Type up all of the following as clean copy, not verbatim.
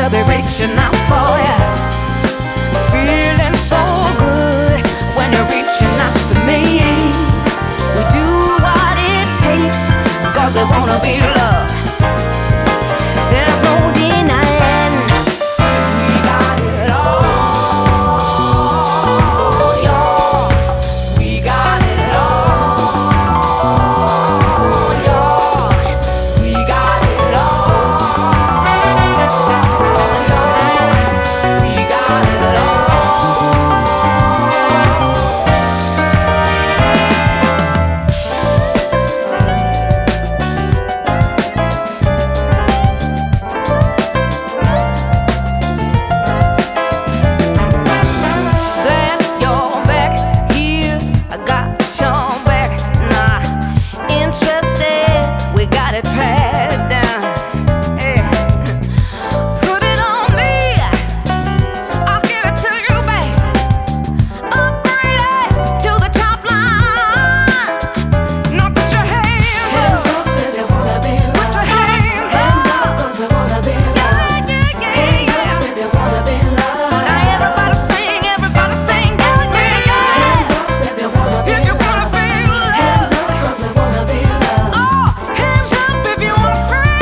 to be reaching out for ya. Feeling so good when you're reaching out to me. We do what it takes, 'cause we wanna be loved. There's no denying we got it all, y'all. We got it all, y'all. We got it all, y'all. We got it all. Glad you're back here. I got your back. Nah, interested. We got it packed down. Hey, put it on me. I'll give it to you, babe. Upgrade it to the top line. Now put your hands up if you wanna be loved. Put your hands up, 'cause we wanna be loved. Yeah, yeah, yeah. Hands up if you wanna be loved. Now everybody sing, yeah, yeah, yeah. Hands up if you wanna be loved. Feel love. Hands up 'cause we wanna be loved. Oh, hands up if you wanna feel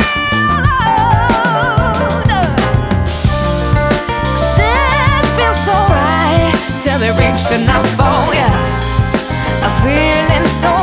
loved. 'Cause it feels so right to be reaching out for ya. I'm feeling so